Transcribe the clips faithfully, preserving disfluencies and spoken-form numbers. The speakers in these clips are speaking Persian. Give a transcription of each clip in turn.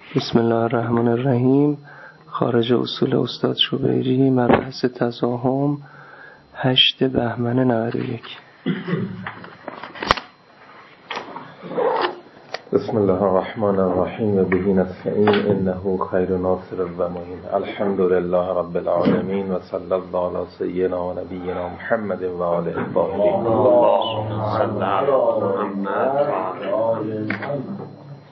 بسم الله الرحمن الرحیم. خارج اصول استاد شبیری، مبحث تزاحم، هشت بهمن نود و یک. بسم الله الرحمن الرحیم و به نستعین انه خیر ناصر و معین. الحمد لله رب العالمین و صلی الله علی سیدنا و نبینا محمد و آله الطاهرین. اللهم صل علی محمد.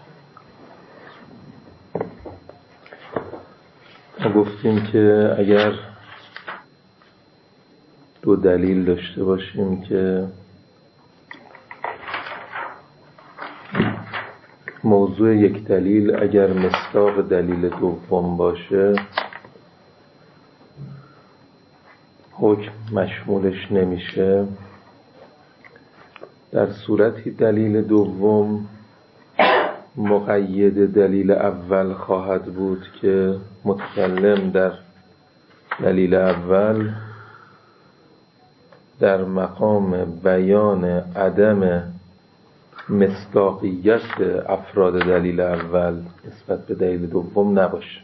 ما گفتیم که اگر دو دلیل داشته باشیم که موضوع یک دلیل اگر مصداق دلیل دوم باشه حکم مشمولش نمیشه، در صورتی دلیل دوم مقید دلیل اول خواهد بود که متکلم در دلیل اول در مقام بیان عدم مصداقیت افراد دلیل اول نسبت به دلیل دوم نباشه.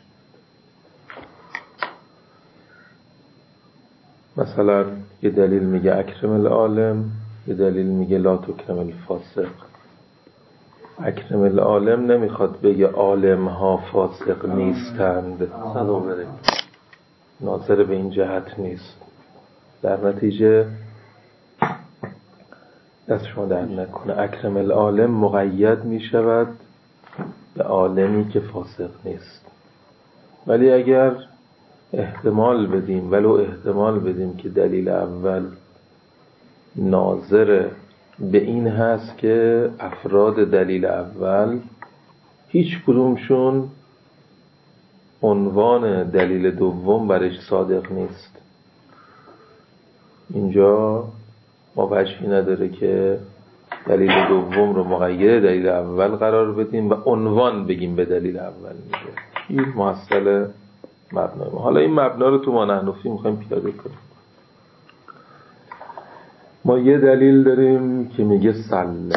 مثلا یه دلیل میگه اکرم العالم، یه دلیل میگه لا تکرم الفاسق. اکرم العالم نمیخواد بگه عالم ها فاسق نیستند، ناظر به این جهت نیست. در نتیجه دست شما درد نکنه، اکرم العالم مقید می شود به عالمی که فاسق نیست. ولی اگر احتمال بدیم، ولو احتمال بدیم که دلیل اول ناظر به این هست که افراد دلیل اول هیچ کدومشون عنوان دلیل دوم برش صادق نیست، اینجا ما وجهی نداره که دلیل دوم رو مقید دلیل اول قرار بدیم و عنوان بگیم به دلیل اول میگه. این محصل مبنای ما. حالا این مبنا رو تو ما نحنفی میخوایم پیاده کنیم. ما یه دلیل داریم که میگه سله.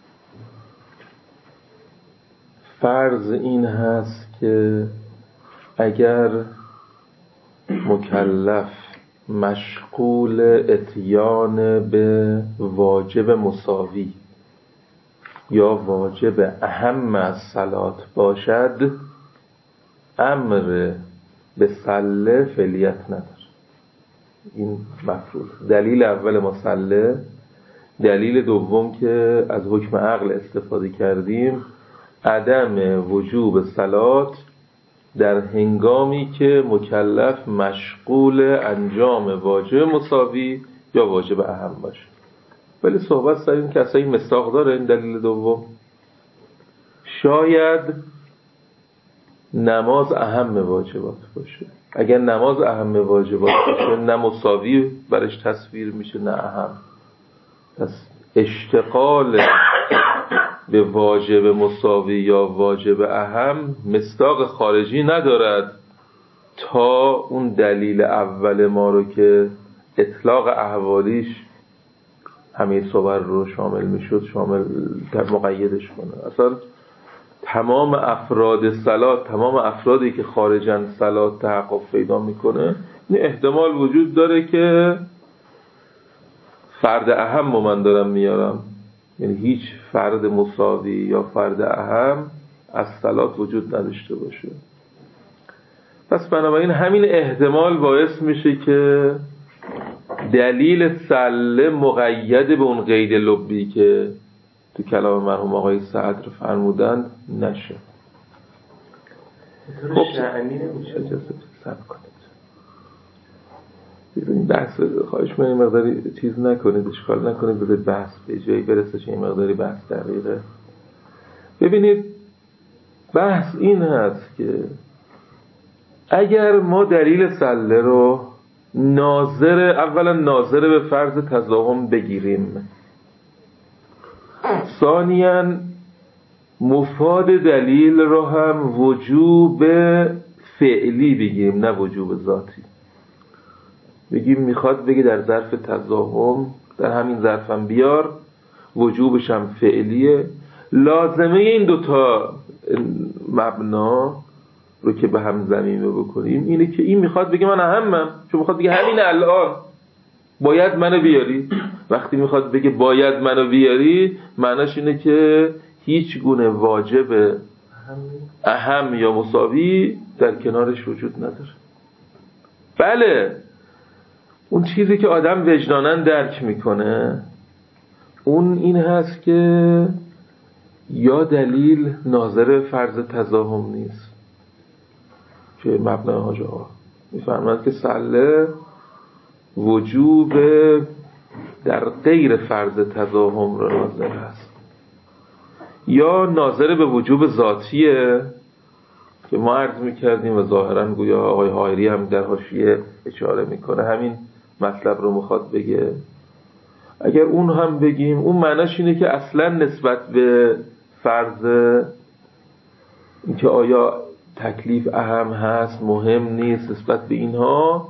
فرض این هست که اگر مکلف مشغول اتیان به واجب مساوی یا واجب اهم از صلات باشد، امر به سله فعلیت نداره. این مفروض. دلیل اول ما سله، دلیل دوم که از حکم عقل استفاده کردیم عدم وجوب صلات در هنگامی که مکلف مشغول انجام واجب مساوی یا واجب اهم باشه. ولی صحبت سر این که اصلا این مصداق داره این دلیل دوم. شاید نماز اهم واجبات باشه. اگر نماز اهم واجبات باشه نه مساوی برش تصویر میشه نه اهم. پس اشتغال به واجب مساوی یا واجب اهم مصداق خارجی ندارد تا اون دلیل اول ما رو که اطلاق احوالیش همه صور رو شامل میشد شامل در مقیدش کنه. اصلا تمام افراد صلات، تمام افرادی که خارجن صلات تحقق پیدا میکنه، این احتمال وجود داره که فرد اهم رو من دارم میارم، یعنی هیچ فرد مساوی یا فرد اهم از صلات وجود نداشته باشه. پس بنابراین همین احتمال باعث میشه که دلیل سله مقید به اون قید لبی که تو کلام مرحوم آقای صدر فرمودند نشه. خب شأنی نمیشه. اجازه صبر کنید. ببینید بحث خواهش من این مقداری چیز نکنید، اشکال نکنید، بذارید بحث به جایی برسه چه این مقداری بحث دقیقه. ببینید بحث این هست که اگر ما دلیل سله رو ناظر اولا ناظر به فرض تزاحم بگیریم، ثانیاً مفاد دلیل رو هم وجوب فعلی بگیریم نه وجوب ذاتی. بگیم میخواد بگه در ظرف تزاحم در همین ظرفم بیار، وجوبش هم فعلیه، لازمه این دوتا مبنا رو که به هم ضمیمه بکنیم اینه که این میخواد بگه من اهمم، چون میخواد بگه همین الان باید منو بیاری. وقتی میخواد بگه باید منو بیاری معناش اینه که هیچ گونه واجب اهم یا مساوی در کنارش وجود نداره. بله اون چیزی که آدم وجداناً درک میکنه اون این هست که یا دلیل ناظر فرض تزاحم نیست که مبنای حاج آقا میفرماند که سله وجوب در غیر فرض تزاحم را ناظر هست، یا ناظر به وجوب ذاتیه که ما عرض میکردیم و ظاهراً گویا آقای حائری هم در حاشیه اشاره میکنه همین مطلب رو میخواد بگه. اگر اون هم بگیم اون معناش اینه که اصلا نسبت به فرض اینکه آیا تکلیف اهم هست مهم نیست نسبت به اینها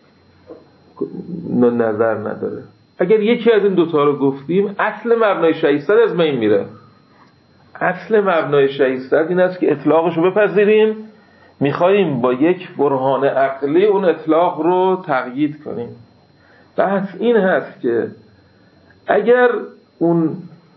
نظر نداره. اگر یکی از این دوتا رو گفتیم اصل مبنای شایستد از بین میره. اصل مبنای شایستد این است که اطلاقش رو بپذیریم، میخواییم با یک برهان عقلی اون اطلاق رو تقیید کنیم. بحث این هست که اگر اون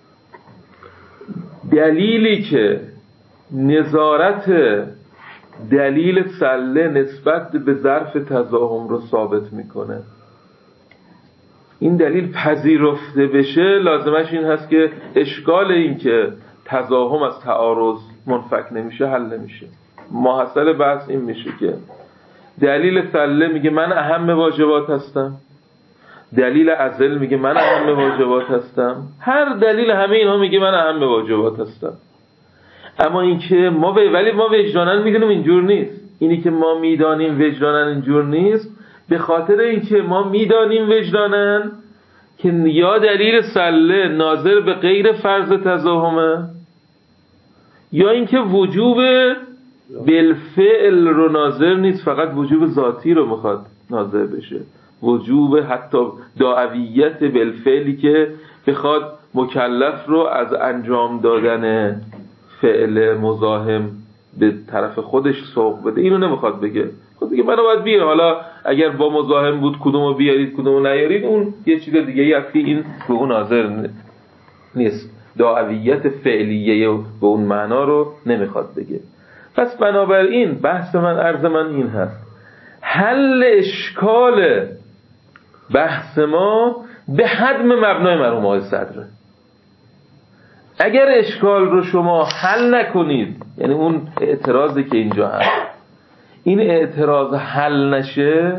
دلیلی که نظارت دلیل سله نسبت به ظرف تزاحم رو ثابت میکنه این دلیل پذیرفته بشه، لازمش این هست که اشکال این که تزاحم از تعارض منفک نمیشه حل نمیشه. ماحصل بحث این میشه که دلیل سله میگه من اهم واجبات هستم، دلیل عزل میگه من اهم واجبات هستم، هر دلیل همه اینها میگه من اهم واجبات هستم. اما این که ما ولی ما وجداناً میدونیم اینجور نیست. اینی که ما میدانیم وجداناً اینجور نیست به خاطر اینکه ما میدانیم وجداناً که یا دلیل سله ناظر به غیر فرض تزاحمه یا اینکه وجوب بالفعل رو ناظر نیست، فقط وجوب ذاتی رو میخواد ناظر بشه، وجوب حتی دعویت بالفعلی که بخواد مکلف رو از انجام دادن فعل مزاحم به طرف خودش سوق بده. اینو نمیخواد بگه، خود بگه منو باید بیار، حالا اگر با مزاحم بود کدومو بیارید کدومو نیارید اون یه چیز دیگه ای است که این به اون ناظر نیست. دعویت فعلیه به اون معنا رو نمیخواد بگه. پس بنابراین بحث من عرض من این هست حل اشکال بحث ما به حدم مبنای مرحوم آقای صدره. اگر اشکال رو شما حل نکنید، یعنی اون اعتراضی که اینجا هست این اعتراض حل نشه،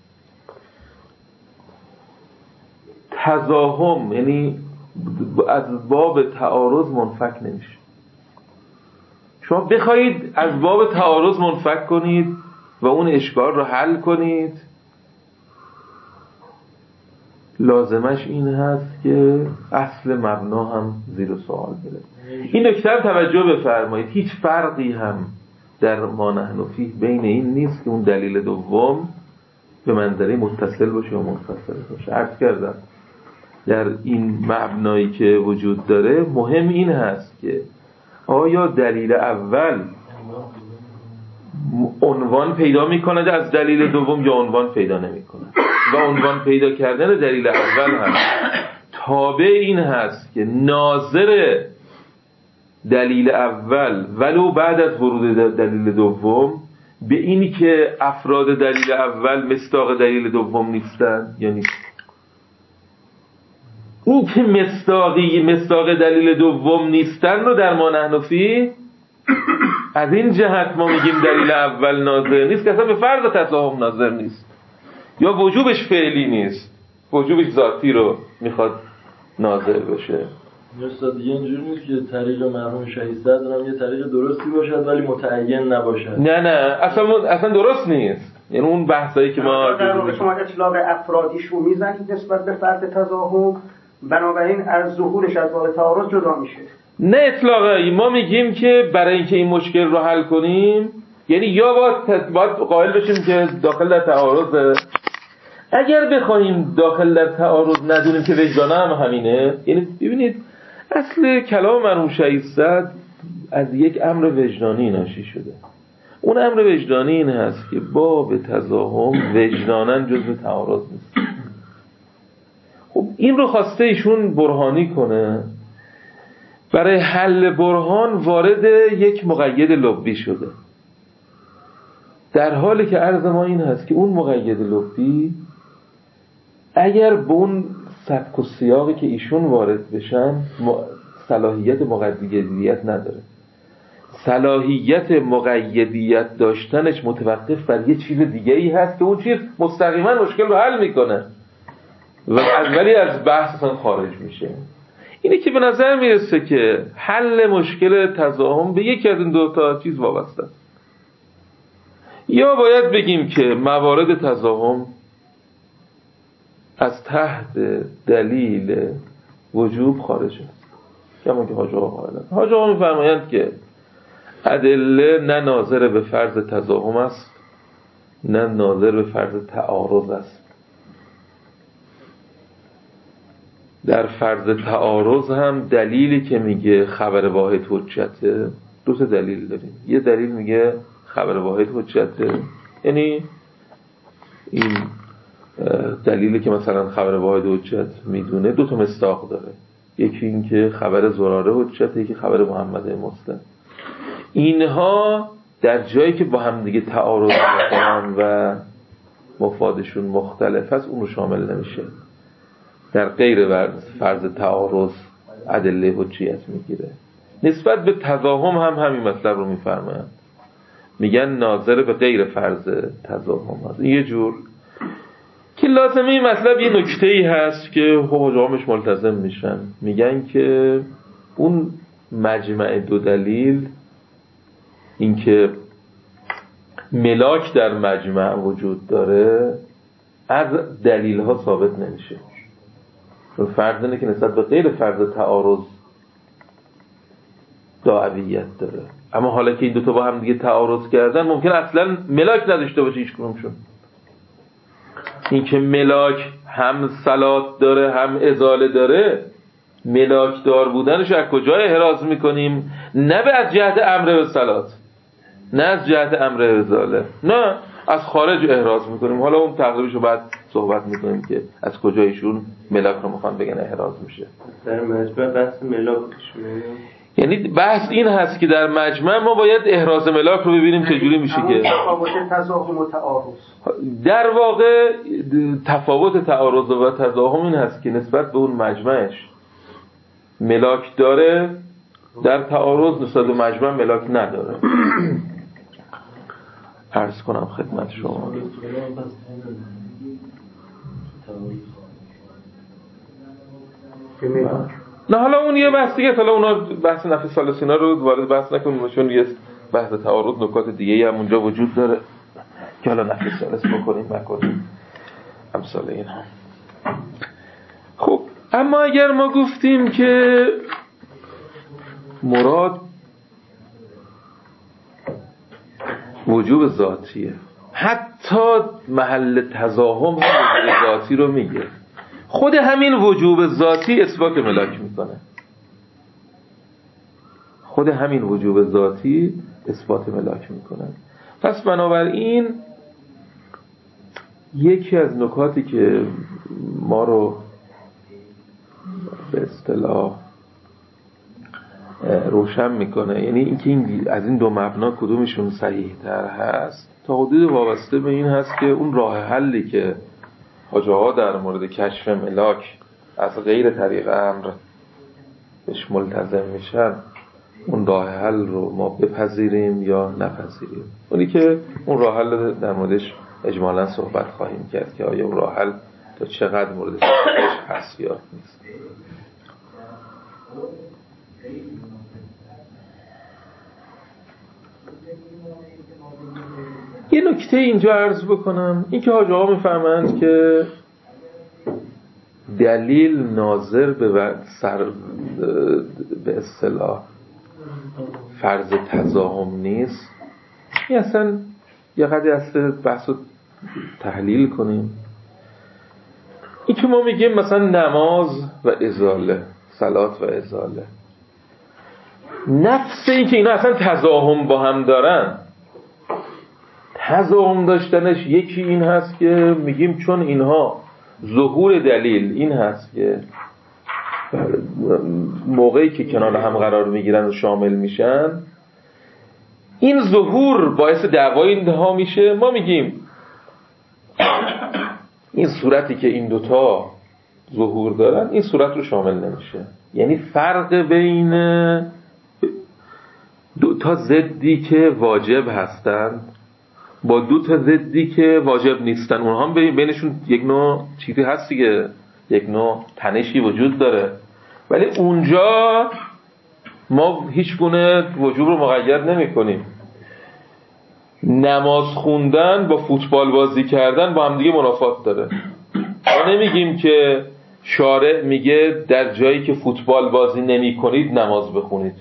تزاحم یعنی از باب تعارض منفک نمیشه. شما بخواید از باب تعارض منفک کنید و اون اشکال رو حل کنید، لازمش این هست که اصل مبنا هم زیر سوال بره. این نکته هم توجه بفرمایید، هیچ فرقی هم در ما نحن فیه بین این نیست که اون دلیل دوم به منظره متصل باشه یا منفصل باشه. عرض کردم در این مبنایی که وجود داره مهم این هست که آیا دلیل اول عنوان پیدا میکنه از دلیل دوم یا عنوان پیدا نمیکنه، و عنوان پیدا کردن دلیل اول هم تابع این هست که ناظر دلیل اول ولو بعد از ورود دلیل دوم به اینی که افراد دلیل اول مصداق دلیل دوم نیستن یا نیست. این که مصداقی مصداق دلیل دوم نیستن رو در ما نحن فیه از این جهت ما میگیم دلیل اول ناظر نیست که اصلا به فرض تزاحم ناظر نیست، یا وجوبش فعلی نیست، وجوبش ذاتی رو میخواد ناظر بشه. استاد دیگه اینجوری نیست که طریق مرحوم شایستد هم یه طریق درستی باشد ولی متعین نباشد. نه نه اصلا اصلا درست نیست. یعنی اون بحثایی که ما در واقع شما اطلاق افرادیشو میزنید نسبت به فرض تزاحم، بنابراین از ظهورش از باب تعارض جدا میشه. نه اطلاقا ما میگیم که برای اینکه این مشکل رو حل کنیم یعنی یا باید باید قائل بشیم که داخل در تعارض، اگر بخوایم داخل در تعارض ندونیم که وجدانه هم همینه. یعنی ببینید اصل کلام مرحوم شایستد از یک امر وجدانی ناشی شده. اون امر وجدانی این هست که باب تزاحم وجداناً جزء تعارض نیست. خب این رو خواسته ایشون برهانی کنه، برای حل برهان وارد یک مقید لبی شده، در حالی که عرض ما این هست که اون مقید لبی اگر به اون سبک و سیاقی که ایشون وارد بشن صلاحیت مقیدیت نداره. صلاحیت مقیدیت داشتنش متوقف بر یه چیز دیگه ای هست که اون چیز مستقیما مشکل رو حل میکنه و اولی از بحث اصلا خارج میشه. اینه که به نظر میرسه که حل مشکل تزاحم به یکی از این دو تا چیز وابسته است. یا باید بگیم که موارد تزاحم از تحت دلیل وجوب خارج است، کما که حاج آقا قائلند. حاج آقا میفرمایند که ادله نه ناظر به فرض تزاحم است نه ناظر به فرض تعارض است. در فرض تعارض هم دلیلی که میگه خبر واحد حجته، دو تا دلیل داریم. یه دلیل میگه خبر واحد حجته، یعنی این دلیلی که مثلا خبر واحد حجت میدونه دو تا مصداق داره، یکی این که خبر زراره حجته، یکی خبر محمد مسلم. اینها در جایی که با هم دیگه تعارض میکنن و مفادشون مختلف است اون رو شامل نمیشه. در غیر فرض تعارض ادله حجیت میگیره. نسبت به تزاحم هم همین مطلب رو میفرمایند، میگن ناظر به غیر فرض تزاحم هست. این یه جور که لازمه این مطلب یه نکته‌ای هست که حجامش ملتزم میشن، میگن که اون مجمع دو دلیل، این که ملاک در مجمع وجود داره، از دلیل ها ثابت نمیشه. چون فرض اینه که نسبت به غیر فرض تعارض دعویت داره، اما حالا که این دوتا با هم دیگه تعارض کردن ممکن اصلا ملاک نداشته باشه هیچ کدومشون. این که ملاک هم صلات داره هم ازاله داره، ملاک دار بودنش از کجای احراز میکنیم؟ نه به از جهت امر به صلات، نه از جهت امر ازاله، نه از خارج احراز میکنیم. حالا اون تقریبش رو بعد صحبت میکنیم که از کجایشون ملاک رو میخوان بگن احراز میشه. در مجمع بحث ملاکشونه، یعنی بحث این هست که در مجمع ما باید احراز ملاک رو ببینیم چجوری میشه که تفاوت تزاحم و تعارض. در واقع تفاوت تعارض و تزاحم این هست که نسبت به اون مجمعش ملاک داره، در تعارض نسبت به مجمع ملاک نداره. عرض کنم خدمت شما نه حالا اون یه بحث دیگه، حالا اونا بحث نفی ثالثینا رو وارد بحث نکنیم چون یه بحث تعارض نکات دیگه هم اونجا وجود داره که حالا نفی ثالث بکنیم نکنیم امثال این هم. خب اما اگر ما گفتیم که مراد وجوب ذاتیه، حتی محل تزاحم هم وجوب ذاتی رو میگه، خود همین وجوب ذاتی اثبات ملاک میکنه. خود همین وجوب ذاتی اثبات ملاک میکنه. پس بنابراین یکی از نکاتی که ما رو به اصطلاح روشن میکنه، یعنی اینکه این از این دو مبنا کدومشون صحیح تر هست، تا حدود وابسته به این هست که اون راه حلی که حاج آقا در مورد کشف ملاک از غیر طریق امر بهش ملتزم میشن، اون راه حل رو ما بپذیریم یا نپذیریم. اونی که اون راه حل در موردش اجمالا صحبت خواهیم کرد که آیا اون راه حل تا چقدر موردش هست یا نیست. یه نکته اینجا عرض بکنم، این که حاج آقا میفهمند که دلیل ناظر به سر به اصطلاح فرض تزاحم نیست، این اصلا یه قدری اصلا بحث رو تحلیل کنیم. این که ما میگیم مثلا نماز و ازاله، صلات و ازاله، نفس این که اینا اصلا تضاهم با هم دارن، تضاهم داشتنش یکی این هست که میگیم چون اینها ظهور دلیل این هست که موقعی که کنار هم قرار میگیرن و شامل میشن، این ظهور باعث دعوای اینها میشه. ما میگیم این صورتی که این دوتا ظهور دارن این صورت رو شامل نمیشه. یعنی فرق بین دو تا ضدی که واجب هستند با دو تا ضدی که واجب نیستن، اونها هم بینشون یک نوع چیزی هست دیگه، یک نوع تنشی وجود داره، ولی اونجا ما هیچ گونه وجوب رو مقید نمی کنیم. نماز خوندن با فوتبال بازی کردن با هم دیگه منافات داره. ما نمیگیم که شارع میگه در جایی که فوتبال بازی نمی کنید نماز بخونید،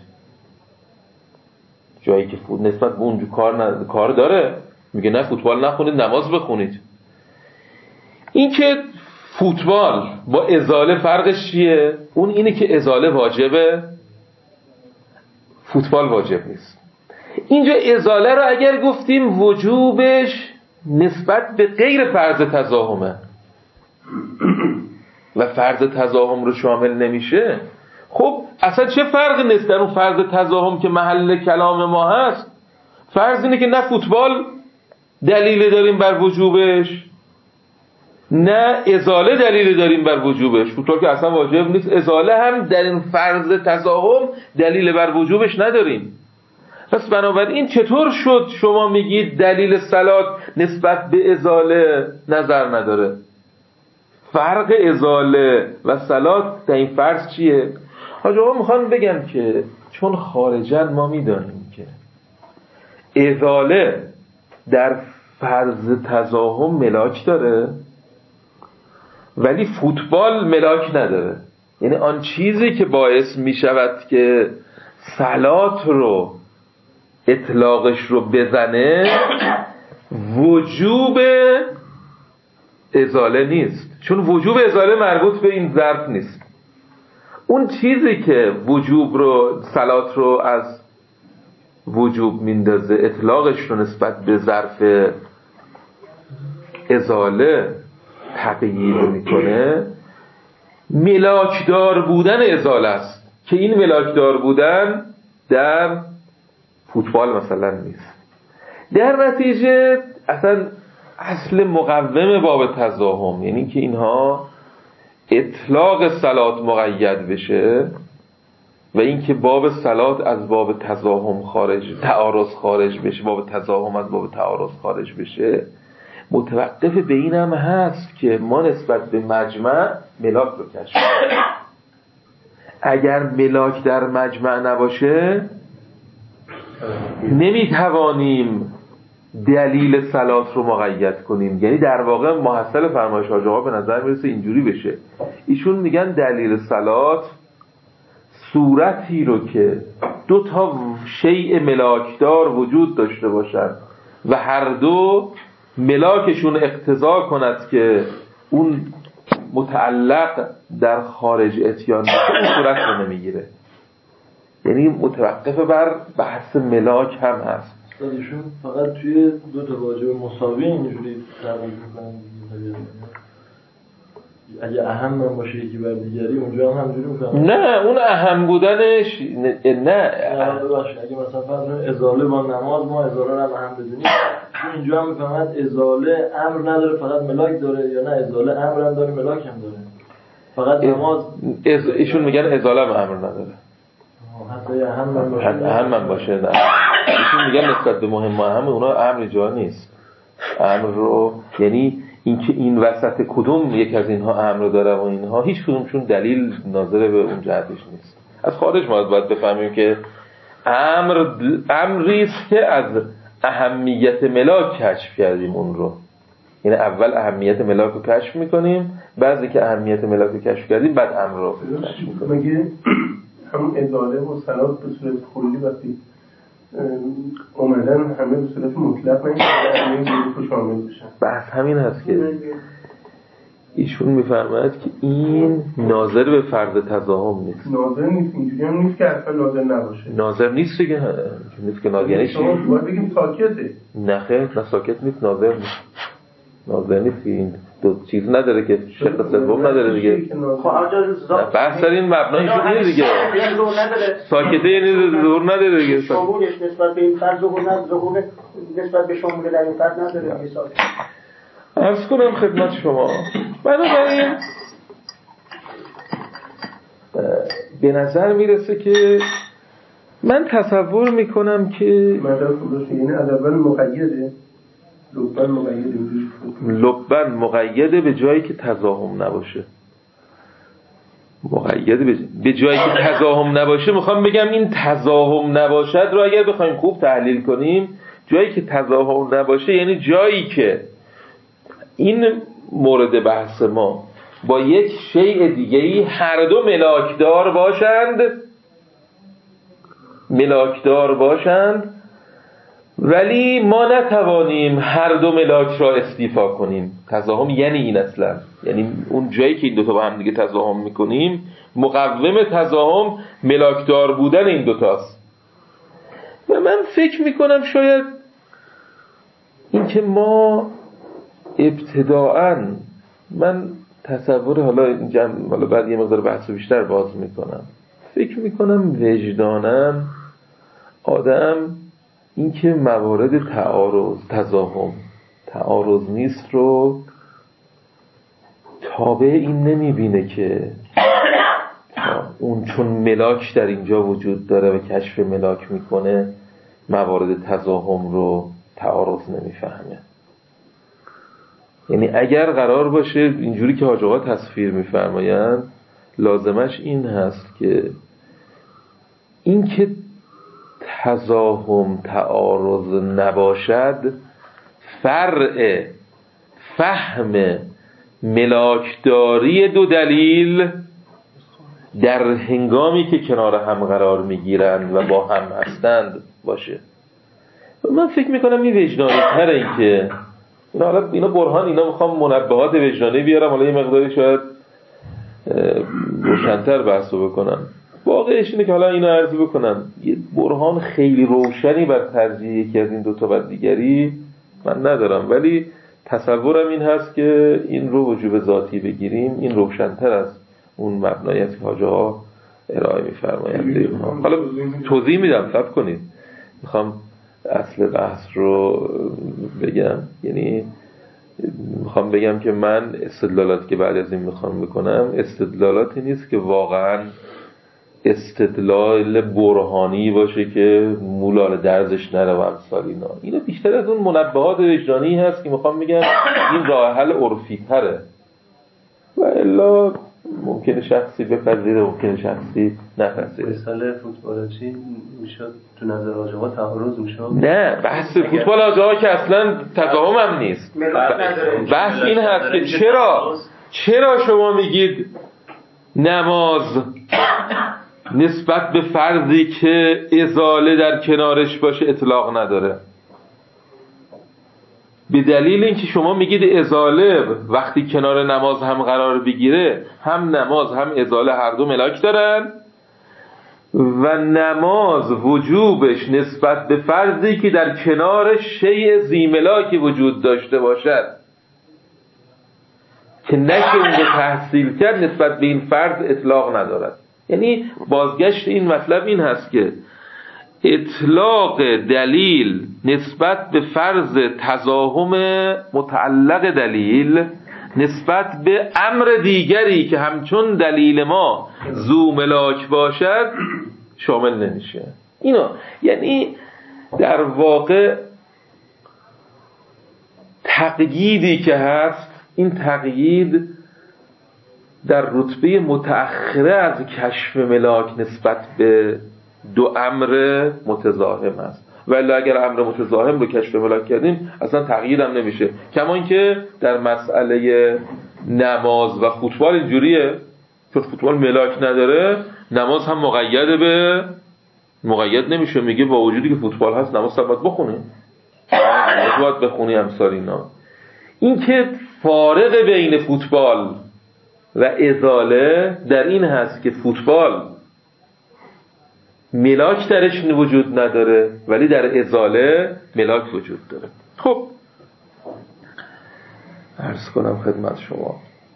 جایی که فوت نسبت به اونجا کار ن... کار داره، میگه نه فوتبال نخونید نماز بخونید. این که فوتبال با ازاله فرقش چیه؟ اون اینه که ازاله واجبه، فوتبال واجب نیست. اینجا ازاله رو اگر گفتیم وجوبش نسبت به غیر فرض تزاهمه و فرض تزاهم رو شامل نمیشه، خب اصلا چه فرقی نیست در اون فرض تزاهم که محل کلام ما هست؟ فرض اینه که نه فوتبال دلیل داریم بر وجوبش، نه ازاله دلیل داریم بر وجوبش. فوتبال که اصلا واجب نیست، ازاله هم در این فرض تزاهم دلیل بر وجوبش نداریم. پس بنابراین چطور شد شما میگید دلیل صلات نسبت به ازاله نظر نداره؟ فرق ازاله و صلات در این فرض چیه؟ حاج آقا میخوان بگم که چون خارجاً ما میدانیم که ازاله در فرض تزاهم ملاک داره ولی فوتبال ملاک نداره. یعنی آن چیزی که باعث میشود که صلات رو اطلاقش رو بزنه وجوب ازاله نیست، چون وجوب ازاله مربوط به این ظرف نیست. اون چیزی که وجوب رو صلات رو از وجوب میندازه، اطلاقش رو نسبت به ظرف ازاله تغییر میکنه، ملاکدار بودن ازاله است که این ملاکدار بودن در فوتبال مثلا نیست. در نتیجه اصلا اصل مقوم باب تزاهم، یعنی که اینها اطلاق صلات مقید بشه و اینکه باب صلات از باب تزاهم خارج تعارض خارج بشه، باب تزاهم از باب تعارض خارج بشه، متوقف به این هم هست که ما نسبت به مجمع ملاک رو کشف کنیم. اگر ملاک در مجمع نباشه نمیتوانیم دلیل صلات رو مقید کنیم. یعنی در واقع محصل فرمایش حاج آقا به نظر میرسه اینجوری بشه، ایشون میگن دلیل صلات صورتی رو که دو تا شیء ملاکدار وجود داشته باشند و هر دو ملاکشون اقتضا کند که اون متعلق در خارج اتیان بشه، اون صورت رو نمیگیره. یعنی متوقف بر بحث ملاک هم هست. استادشون فقط توی دو تا واجب مساوی اینجوری تعریف میکنن، اگه اهم من باشه یکی بر دیگری اونجا هم همجوری میکنن. نه اون اهم بودنش نه, نه. باشه اگه مثلا فرض ازاله با نماز ما ازاله رو هم اهم بدونیم، اینجا هم میفهمد ازاله امر نداره فقط ملاک داره، یا نه ازاله امر هم داره ملاک هم داره، فقط نماز از... ایشون میگن ازاله هم امر نداره، حتی اهم من باشه اهم من باشه نه. ایشون میگن نسبت به مهم و اهم اونا امر جا نیست. امر رو یعنی اینکه این وسط کدوم یک از اینها امر داره و اینها هیچ کدومشون دلیل ناظر به اون جهتش نیست. از خارج ما باید بفهمیم که امر امری است که از اهمیت ملاک کشف کردیم اون رو. یعنی اول اهمیت ملاک رو کشف میکنیم، بعد که اهمیت ملاک رو کشف کردیم بعد امر رو کشف میکنیم. مگه همون ازاله و صلات به صورت کلی وقتی اومدن همه به صورت مطلق نمیشه همه ظروف رو شامل بشن؟ بحث همین هست که ایشون میفرماید که این ناظر به فرض تزاحم نیست. ناظر نیست، اینجوری هم نیست که اصلا ناظر نباشه. ناظر نیست دیگه، نیست که ناظر نیست. شما باید بگیم ساکته. نه خیر، نه ساکت نیست، ناظر نیست. ناظر نیست، این دو چیز نداره که شق سوم نداره دیگه. خب بحث در این مبنایشون نیست دیگه. ساکته یعنی ظهور نداره دیگه. شمولش نسبت به این فرض ظهور نداره، ظهور نسبت به شمول در این فرض نداره دیگه. ساکت عرض کنم خدمت شما، بنابراین به نظر میرسه که من تصور میکنم که مدار خودش یعنی از اول مقیده، لبن مقیده لبن مقیده به جایی که تزاحم نباشه. مقیده به جایی که تزاحم نباشه، میخوام بگم این تزاحم نباشد رو اگر بخوایم خوب تحلیل کنیم، جایی که تزاحم نباشه یعنی جایی که این مورد بحث ما با یک شیء دیگه‌ای هر دو ملاکدار باشند ملاکدار باشند ولی ما نتوانیم هر دو ملاک را استیفا کنیم. تزاحم یعنی این اصلا، یعنی اون جایی که این دوتا با هم دیگه تزاحم میکنیم، مقوم تزاحم ملاکدار بودن این دوتاست. و من فکر میکنم شاید این که ما ابتداءً، من تصور حالا اینجا حالا بعد یه مقدار بحث بیشتر باز میکنم، فکر میکنم وجدانم آدم این که موارد تعارض تزاحم تعارض نیست رو تابع این نمیبینه که اون چون ملاک در اینجا وجود داره و کشف ملاک میکنه موارد تزاحم رو تعارض نمیفهمه. یعنی اگر قرار باشه اینجوری که حاج آقا تصویر میفرمایند، لازمش این هست که این که تزاحم تعارض نباشد فرع فهم ملاکداری دو دلیل در هنگامی که کنار هم قرار میگیرند و با هم هستند باشه. من فکر میکنم این وجدانی تره، این که اینا حالا اینا برهان، اینا میخوام منبهات وجدانی بیارم، حالا یه مقداری شاید روشن‌تر بحثو بکنم. واقعش اینه که حالا اینو عرض بکنم، یه برهان خیلی روشنی بر ترجیح یکی از این دوتا بر دیگری من ندارم، ولی تصورم این هست که این رو وجوب ذاتی بگیریم، این روشن‌تر از اون مبنایتی که حاج آقا ارائه می‌فرمایند. حالا توضیح میدم، صبر کنید، میخوام اصل بحث رو بگم. یعنی میخوام بگم که من استدلالاتی که بعد از این میخوام بکنم استدلالاتی نیست که واقعا استدلال برهانی باشه که مولال درزش نره و امثال اینا. اینا بیشتر از اون منبهات وجدانی هست که میخوام بگم این راه حل عرفی تره و الا ممکنه شخصی بپذیره، ممکنه شخصی نپذیره. مثال فوتبال چی میشد تو نظر آقا تعارض میشد؟ نه، بحث فوتبال آقا که اصلا تفاهم هم نیست. بحث این هست که چرا چرا شما میگید نماز نسبت به فرضی که ازاله در کنارش باشه اطلاق نداره؟ به دلیل اینکه شما میگید ازاله وقتی کنار نماز هم قرار بگیره، هم نماز هم ازاله هر دو ملاک دارن و نماز وجوبش نسبت به فرضی که در کنار شیء ذی ملاکی وجود داشته باشد که نشه اون رو تحصیل کرد نسبت به این فرض اطلاق ندارد. یعنی بازگشت این مطلب این هست که اطلاق دلیل نسبت به فرض تزاحم متعلق دلیل نسبت به امر دیگری که همچون دلیل ما ذو ملاک باشد شامل نمیشه. اینا یعنی در واقع تقییدی که هست، این تقیید در رتبه متأخره از کشف ملاک نسبت به دو امر متزاحم است. ولی اگر امر متزاحم رو کشف ملاک کردیم اصلا تغییر هم نمیشه. کما اینکه در مسئله نماز و فوتبال اینجوریه، چون فوتبال ملاک نداره نماز هم مقید به مقید نمیشه، میگه با وجودی که فوتبال هست نماز باید بخونی باید بخونی امثال اینا. این که فارق بین فوتبال و ازاله در این هست که فوتبال ملاک درش وجود نداره ولی در ازاله ملاک وجود داره. خب عرض کنم خدمت شما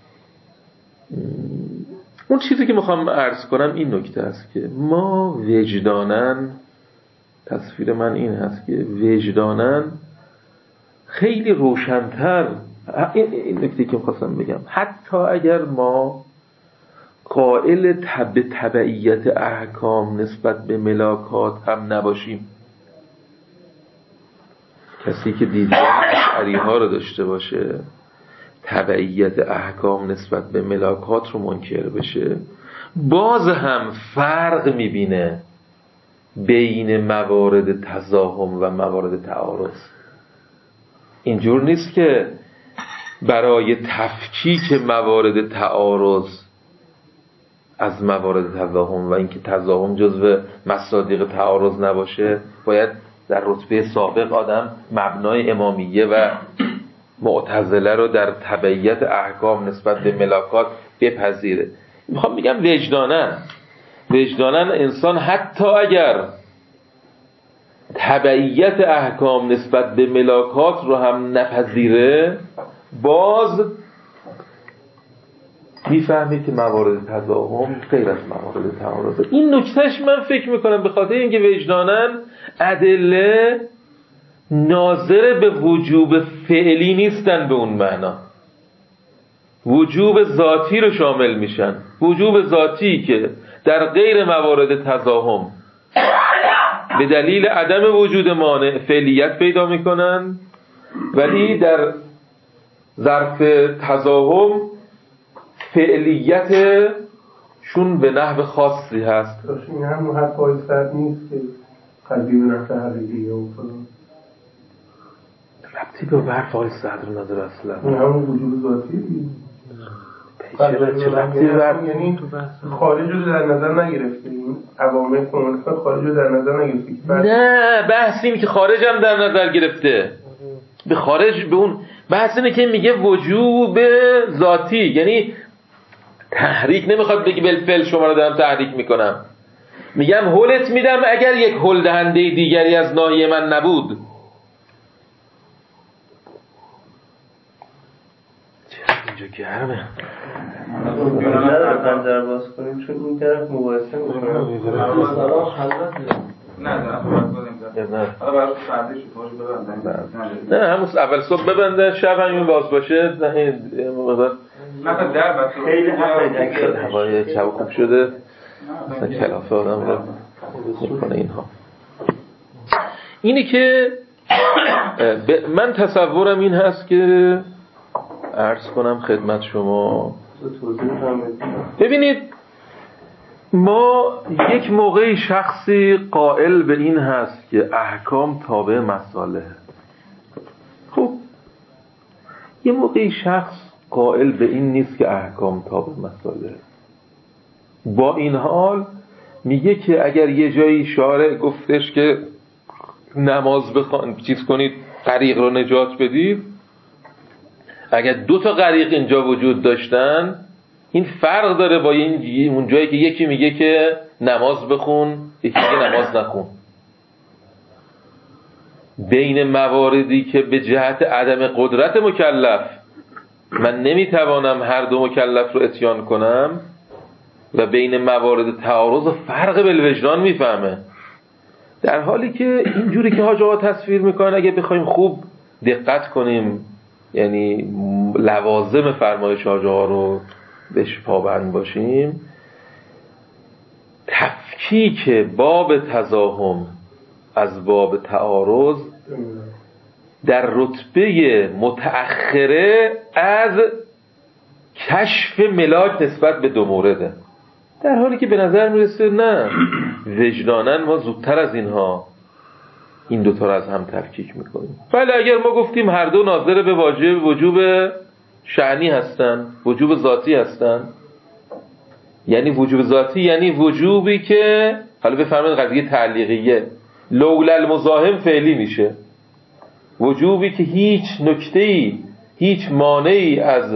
اون چیزی که میخوام عرض کنم این نکته است که ما وجدانن، تصویر من این هست که وجدانن خیلی روشن‌تر، این نکته که میخواستم بگم، حتی اگر ما قائل تب تبعیت احکام نسبت به ملاکات هم نباشیم، کسی که دیدگاه اشعری ها رو داشته باشه تبعیت احکام نسبت به ملاکات رو منکر بشه، باز هم فرق میبینه بین موارد تزاحم و موارد تعارض. اینجور نیست که برای تفکیک موارد تعارض از موارد تزاحم و اینکه تزاحم جزو مصادیق تعارض نباشه باید در رتبه سابق آدم مبنای امامیه و معتزله رو در تبعیت احکام نسبت به ملاکات بپذیره. میخوام بگم وجدانن وجدانن انسان حتی اگر تبعیت احکام نسبت به ملاکات رو هم نپذیره باز میفهمه که موارد تزاحم غیر از موارد تعارض. این نکتهش من فکر میکنم به خاطر اینکه وجدانن ادله ناظر به وجوب فعلی نیستن، به اون معنا وجوب ذاتی رو شامل میشن، وجوب ذاتی که در غیر موارد تزاحم به دلیل عدم وجود مانع فعلیت پیدا میکنن ولی در ظرف تزاحم فعلیتشون به نحو خاصی هست. این هم حد بایستر نیست که قلبی به نفت حقیقیه و فلان ربطی به برف آقای صدر نداره اصلا. این همون وجود ذاتی یعنی خارج رو در نظر نگرفته، این عوامل کمونیستا خارج رو در نظر نگرفته. نه بحث این که خارج هم در نظر گرفته، به خارج به اون بحث اینه که میگه وجوب ذاتی، یعنی تحریک نمیخواد بگی بالفعل شما رو دارم تحریک میکنم، میگم هولت میدم اگر یک هول دهنده دیگری از ناحیه من نبود. اینجا گرمه نداره پنجره باز کنیم چون این طرف مباحثه میکنم. نه نه حالا برای سردی شد ببندن، نه همون اول صبح ببندن شب همین باز باشه. نه مقدار مثلا در بس خیلی حتی هوای چاو خوب شده مثلا کلافه آدم رو میکنه. اینها اینی که من تصورم این هست که عرض کنم خدمت شما، ببینید ما یک موقعی شخصی قائل به این هست که احکام تابع مصالح، خب یه موقعی شخص قائل به این نیست که احکام تابع مصالح. با این حال میگه که اگر یه جایی شارع گفتش که نماز بخوان چیز کنید غریق رو نجات بدید، اگر دو تا غریق اینجا وجود داشتن این فرق داره با این اون جایی که یکی میگه که نماز بخون یکی میگه نماز نخون. بین مواردی که به جهت عدم قدرت مکلف من نمیتوانم هر دو مکلف رو اتیان کنم و بین موارد تعارض فرق بالوجدان میفهمه، در حالی که اینجوری که حاج آقا تصویر میکنن اگه بخوایم خوب دقت کنیم، یعنی لوازم فرمایش حاج آقا رو بهش پابند باشیم، تفکیک باب تزاحم از باب تعارض در رتبه متأخره از کشف ملاک نسبت به دو مورده، در حالی که به نظر میرسه نه، وجدانن ما زودتر از اینها این دوتا رو از هم تفکیک میکنیم. بله اگر ما گفتیم هر دو ناظر به واجب وجوب شأنی هستن، وجوب ذاتی هستن، یعنی وجوب ذاتی یعنی وجوبی که حالا بفرمایید قضیه تعلیقیه لولا المزاحم فعلی میشه، وجوبی که هیچ نکته‌ای هیچ مانعی از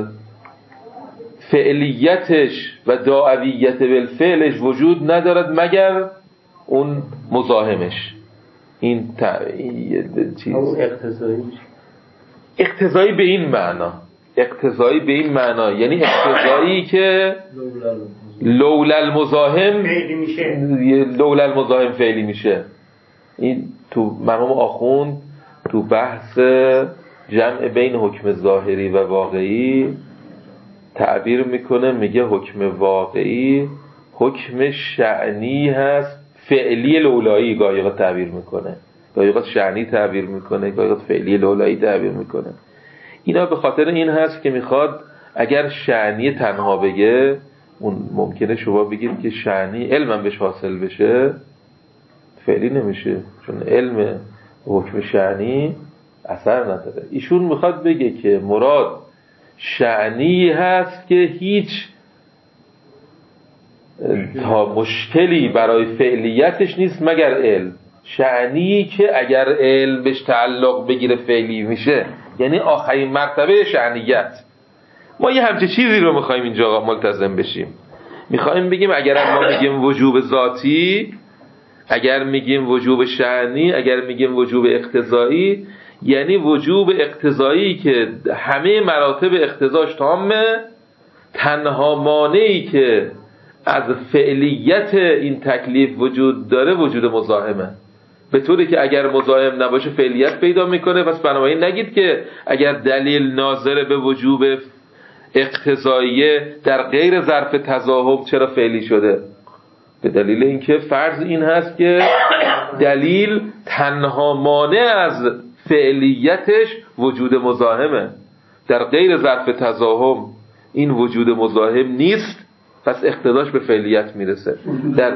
فعلیتش و دعویت بالفعلش وجود ندارد مگر اون مزاحمش. این تا... چیز اقتضایی اقتضایی به این معنا، اقتضایی به این معنا یعنی اقتضایی که لولا المزاحم فعلی میشه، لولا المزاحم فعلی میشه. این تو مرحوم آخوند تو بحث جمع بین حکم ظاهری و واقعی تعبیر میکنه، میگه حکم واقعی حکم شأنی هست فعلی لولایی، گاهی اوقات تعبیر میکنه، گاهی اوقات شأنی تعبیر میکنه، گاهی اوقات فعلی لولایی تعبیر میکنه. اینا به خاطر این هست که میخواد اگر شأنی تنها بگه، اون ممکنه شما بگید که شأنی علمم بهش حاصل بشه، فعلی نمیشه، چون علم حکم شأنی اثر نداره. ایشون میخواد بگه که مراد شأنی هست که هیچ تا مشکلی برای فعلیتش نیست مگر علم. شأنی که اگر علم بهش تعلق بگیره فعلی میشه، یعنی آخرین مرتبه شأنیت. ما یه همچه چیزی رو میخوایم اینجا ملتزم بشیم. میخوایم بگیم اگر ما میگیم وجوب ذاتی، اگر میگیم وجوب شأنی، اگر میگیم وجوب اقتضایی، یعنی وجوب اقتضایی که همه مراتب اقتضاش تامه، تنها مانعی که از فعلیت این تکلیف وجود داره وجود مزاحمه، به طوری که اگر مزاحم نباشه فعلیت پیدا میکنه. پس بنابراین نگید که اگر دلیل ناظر به وجوب اقتضاییه در غیر ظرف تضاهم چرا فعلی شده، به دلیل اینکه فرض این هست که دلیل تنها مانع از فعلیتش وجود مزاحمه، در غیر ظرف تضاهم این وجود مزاحم نیست، پس اقتضاش به فعلیت میرسه. در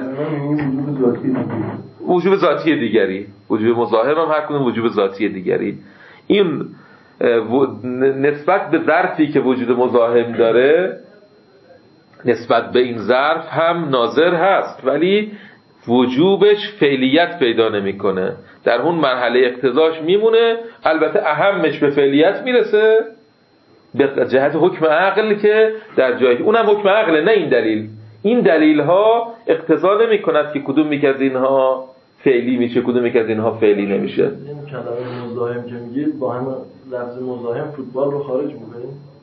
وجوب ذاتی دیگری، وجوب مزاحم هم هر کدوم وجوب ذاتی دیگری. این نسبت به ظرفی که وجود مزاحم داره، نسبت به این ظرف هم ناظر هست، ولی وجوبش فعلیت پیدا نمیکنه، در اون مرحله اقتضاش میمونه. البته اهمش به فعلیت میرسه به جهت حکم عقل که در جایی، اونم حکم عقله نه این دلیل. این دلیل ها اقتضا نمی کند که کدوم یک از اینها فعلی میشه، کدوم یک از اینها فعلی نمیشه. این کلمه مزاحم که میگید با هم لفظ مزاحم فوتبال رو خارج میکنید؟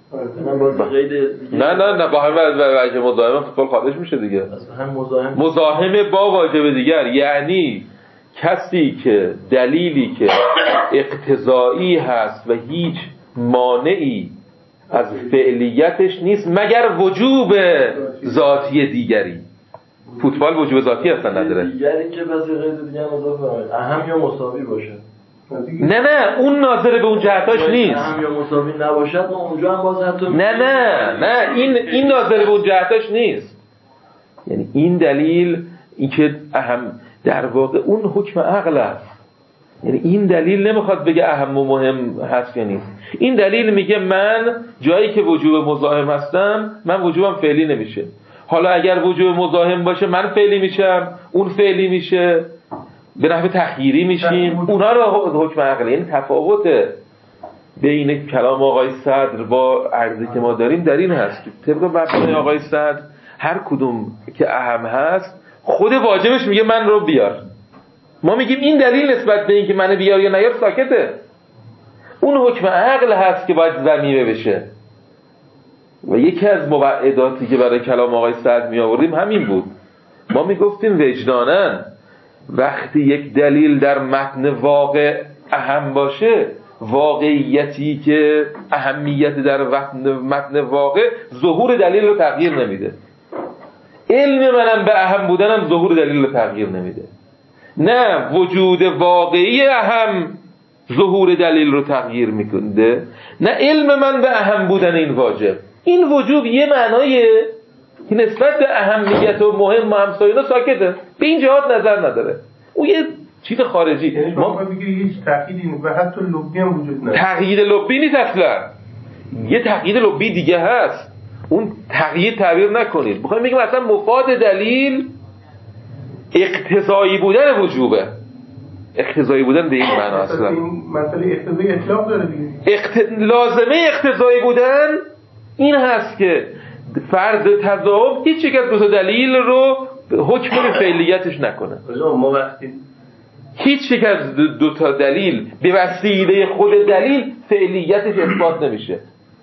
نه نه نه با هم وجه مزاحم فوتبال خارج میشه دیگه. هم مزاحم مزاحم با واجب دیگر، یعنی کسی که دلیلی که اقتضایی هست و هیچ مانعی از فعلیتش نیست مگر وجوب ذاتی دیگری. فوتبال وجوب ذاتی اصلا نداره دیگری که بس غیر دیگه اضافه اهم یا مساوی باشه. نه نه اون ناظر به اون جهتاش نیست. اهم یا مساوی نباشد ما اونجا هم باز حتی نه نه نه این این ناظر به اون جهتاش نیست. یعنی این دلیل این که اهم در واقع اون حکم عقل است. یعنی این دلیل نمیخواد بگه اهم و مهم هست یا نیست. این دلیل میگه من جایی که وجوب مزاحم هستم من وجوبم فعلی نمیشه. حالا اگر وجوب مزاحم باشه من فعلی میشم، اون فعلی میشه، به نحو تخییری میشیم. اونا رو حکم عقل، یعنی تفاوت بین کلام آقای صدر با عرضی که ما داریم در این هست که طبق مبنای آقای صدر هر کدوم که اهم هست خود واجبش میگه من رو بیار. ما میگیم این دلیل نسبت به این که منو بیار یا نیار ساکته. اون حکم عقل هست که باید ضمیمه بشه. و یکی از مبعداتی که برای کلام آقای صدر می آوردیم همین بود. ما میگفتیم وجداناً وقتی یک دلیل در متن واقع اهم باشه، واقعیتی که اهمیت در متن واقع ظهور دلیل رو تغییر نمیده. علم منم به اهم بودنم ظهور دلیل رو تغییر نمیده. نه وجود واقعی اهم ظهور دلیل رو تغییر میکنه، نه علم من به اهم بودن این واجب. این وجوب یه معنایه که نسبت به اهمیت و مهم و همساینا ساکته، به این جهات نظر نداره. اون یه چیز خارجی. یعنی ما بگیم هیچ تأکیدی و حتی لبی هم وجود نداره. تقیید لبی نیست اصلا. یه تقیید لبی دیگه هست. اون تقیید تعبیر نکنید. میخوایم بگیم اصلا مفاد دلیل اقتضایی بودن وجوبه. اقتضایی بودن به این معنا اصلا مثلا اقتضایی اطلاق داره دیگه. اقت... لازمه اقتضایی بودن این هست که فرض تضاد هیچ یک از دو تا دلیل رو حکم به فعلیتش نکنه. ما وقتی هیچ یک از دو تا دلیل به وسیله خود دلیل فعلیتش اثبات نمیشه.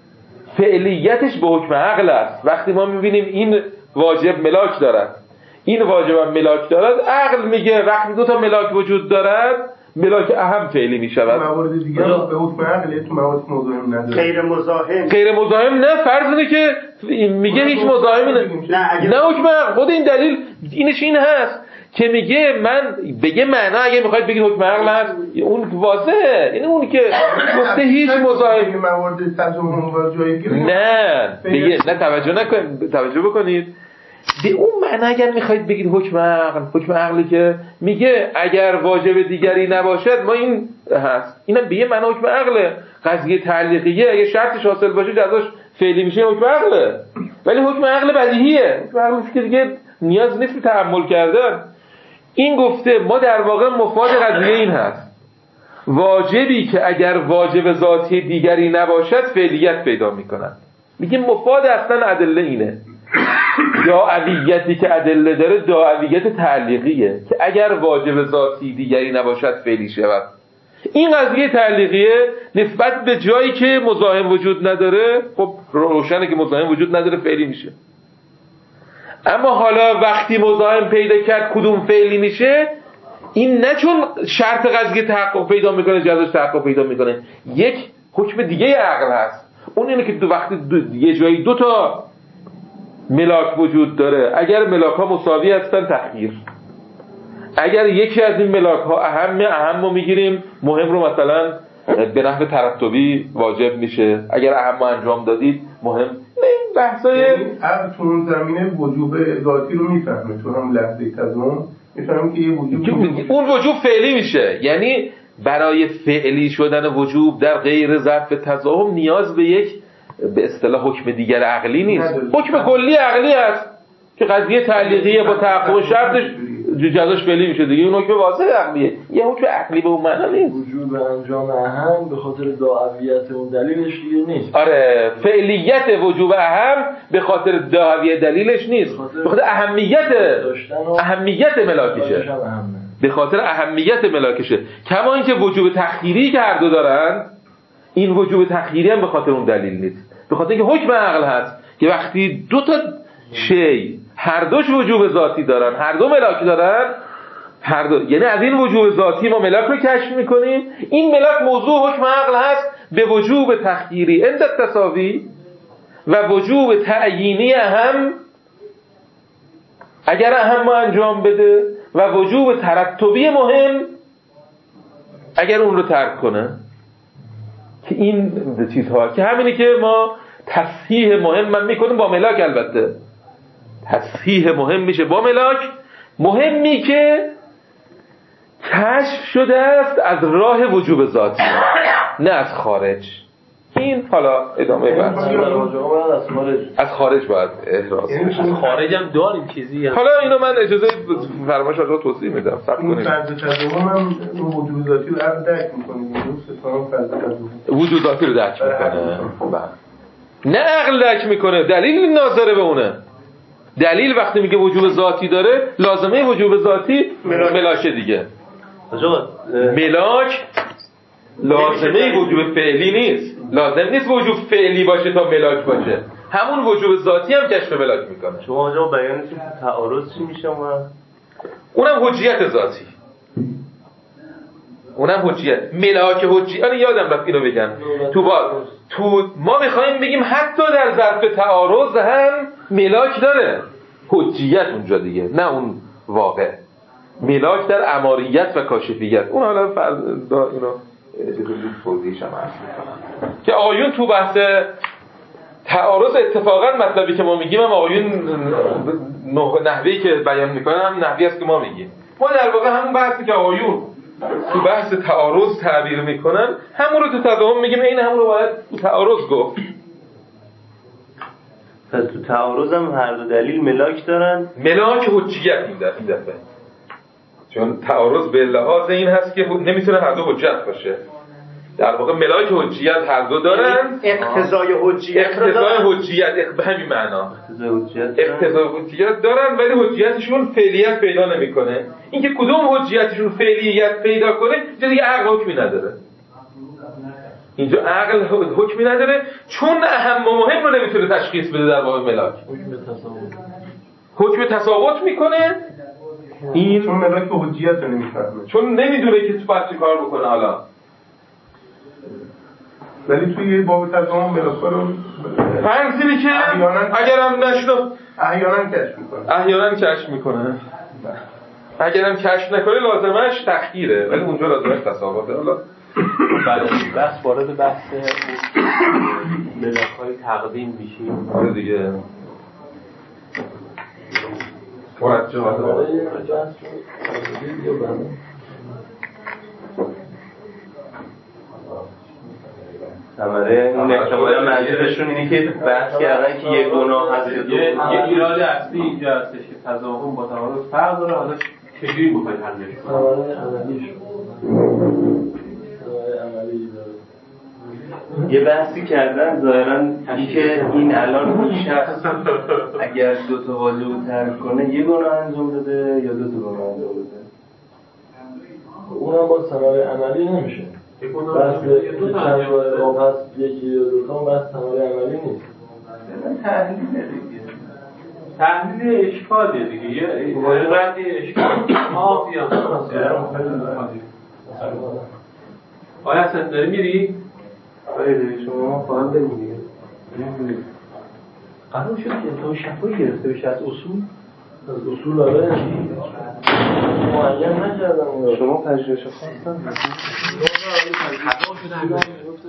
فعلیتش به حکم عقل است. وقتی ما میبینیم این واجب ملاک دارد، این واجب هم ملاک دارد، عقل میگه وقتی دو تا ملاک وجود دارد ملاک اهم فعلی میشود. موارد دیگه به حکم عقل تو موارد مزاحم نداره. غیر مزاحم غیر مزاحم نه، فرض اینه که میگه هیچ مزاحمی نه. نه حکم عقل خود این دلیل اینش این هست که میگه من بگه معنا اگه میخواید بگید حکم عقل هست اون واضحه، یعنی اون که گفته هیچ مزاحم موارد تضامن و جایگیری نه بگه نه توجه نکنید، توجه بکنید به اون معنا اگر میخواید بگید حکم عقل، حکم عقلی که میگه اگر واجب دیگری نباشد ما این هست، اینم به یه معنا حکم عقله. قضیه تعلیقیه اگه شرطش حاصل باشه جزاش فعلی میشه حکم عقله، ولی حکم عقل بدیهیه، حکم عقل که دیگه نیاز نیست تأمل کردن. این گفته ما در واقع مفاد قضیه این هست واجبی که اگر واجب ذاتی دیگری نباشد فعلیت پیدا میکنند. میگه مفاد اصلا ادله اینه، دعویتی که ادله داره دعویت تعلیقیه که اگر واجب ذاتی دیگری نباشد فعلی شود. این قضیه تعلیقیه نسبت به جایی که مزاحم وجود نداره خب روشنه که مزاحم وجود نداره فعلی میشه. اما حالا وقتی مزاحم پیدا کرد کدوم فعلی میشه، این نه چون شرط قضیه تحقق پیدا میکنه جزاش تحقق پیدا میکنه، یک حکم دیگه عقل هست، اون اینه که دو وقتی دو یه جایی دو تا ملاک وجود داره، اگر ملاک ها مساوی هستن تخییر، اگر یکی از این ملاک ها اهم اهم رو میگیریم مهم رو مثلا به نحو ترتبی واجب میشه، اگر اهم رو انجام دادید مهم نه. این بحثای عقل تو اون زمینه وجوب ذاتی رو میفهمه، تو هم لحظه تضامن میفهمه که یه وجوب اون وجوب فعلی میشه، یعنی برای فعلی شدن وجوب در غیر ظرف تضامن نیاز به یک به اصطلاح حکم دیگر عقلی نیست، حکم کلی عقلی است که قضیه تعلیقیه با تحقق شرطش جزاش فعلی میشه دیگه، اون حکم واضح عقلیه، یه حکم عقلی به اون معنا نیست. وجوب انجام اهم به خاطر دعویت اون دلیلش دیگه نیست. آره فعلیت وجوب اهم به خاطر دعویت دلیلش نیست، به خاطر اهمیت اهمیت ملاکشه، به خاطر اهمیت ملاکشه. کما اینکه وجوب تخییری که هر دو دارن، این وجوب تخییری هم به خاطر اون دلیل نیست، به خاطر اینکه حکم عقل هست که وقتی دو تا شی هر دوش وجوب ذاتی دارن، هر دو ملاک دارن، هر دو یعنی از این وجوب ذاتی ما ملاک رو کشف میکنیم، این ملاک موضوع حکم عقل هست به وجوب تخییری عند التساوی و وجوب تعیینی هم اگر اهم ما انجام بده و وجوب ترتبی مهم اگر اون رو ترک کنه، که این چیزها که همینی که ما تصحیح مهم من میکنیم با ملاک، البته تصحیح مهم میشه با ملاک، مهمی که کشف شده است از راه وجوب ذاتی نه از خارج. این حالا ادامه بحث از خارج از خارج باید احراز، از خارج هم داریم چیزی هم. حالا اینو من اجازه فرمایش آقا توضیح میدم. صبر کنید. فرض تضامن هم وجوب ذاتی رو عقل درک میکنه، فرض تضامن وجود ذاتی رو درک میکنه، نه عقل درک میکنه، دلیل ناظره به اونه. دلیل وقتی میگه وجوب ذاتی داره لازمه وجوب ذاتی ملاک دیگه. ملاک لازمه وجوب فعلی نیست، لازم نیست وجوب فعلی باشه تا ملاک باشه، همون وجوب ذاتی هم کشف ملاک میکنه. شما آنجا بیانتون تعارض چی میشه؟ اونم حجیت ذاتی، اونم حجیت ملاک حجی. آره یادم رفت اینو بگم تو با تو ما میخوایم بگیم حتی در ظرف تعارض هم ملاک داره حجیت اونجا دیگه، نه اون واقع ملاک در اماریت و کاشفیت. اون حالا فرض اینو توضیحش هم عرض میکنم که آقایون تو بحث تعارض اتفاقا مطلبی که ما میگیم هم آقایون نحوهی که بیان میکنن هم نحوی است که ما میگیم. ما در واقع همون بحثی که آقایون تو بحث تعارض تعبیر میکنن همون رو تو تضامن میگیم، این همون رو باید تو تعارض گفت. پس تو تعارض هم هر دو دلیل ملاک دارن، ملاک حجیت این دفعه چون تعارض به لحاظ این هست که نمیتونه هر دو حجت باشه. در واقع ملاک حجیت هر دو دارن، اقتضای حجیت اقتضای حجیت به همین معنا اقتضای حجیت دارن، ولی حجیتشون فعلیت پیدا نمیکنه. اینکه کدوم حجیتشون فعلیت پیدا کنه اینجا دیگه عقل حکمی نداره. اینجا عقل حکمی نداره چون اهم و مهم رو نمیتونه تشخیص بده در واقع ملاک. حکم تساوت میکنه این چون ملاک حجیت رو نمیفهمه، چون نمیدونه که تو باید چه کار بکنه. حالا ولی توی باب تضامن ملاک‌ها رو فرضی که اگرم نشد احیانا کشف میکنه احیانا کشف میکنه اگرم کشف نکنه لازمش تخییره، ولی اونجا لازمش تساوته. حالا بعد از این بحث وارد بحث ملاک‌های تقدیم میشیم. آره دیگه مرجعات ثمره اون احتمالا منظورشون اینه که بحث کردن که یه گناه هست. یه ایراد اصلی اینجا هستش که تضاهم با تعارض فرق داره. حالا چجوری می‌خواید حلش کنید؟ ثمره عملیش ثمره عملی داره. یه بحثی کردن ظاهراً اینکه این الان این شخص اگر دو تا واجب رو ترک کنه یه گناه انجام بده یا دو تا گناه انجام بده. اونم با ثمره عملی نمیشه. بس دو تا انجام هست یکی یا دو تا بس ثمره عملی نیست. تحلیل دیگه. تحلیل اشکالیه دیگه. یه ردی اشکال آفی هم آیا اصلا داری میری؟ آره شما فهم بریم دیگه. قرار شد که تو شفایی گرفته بشه از اصول؟ از اصول آره معین نکردم. شما پژوهش خواستم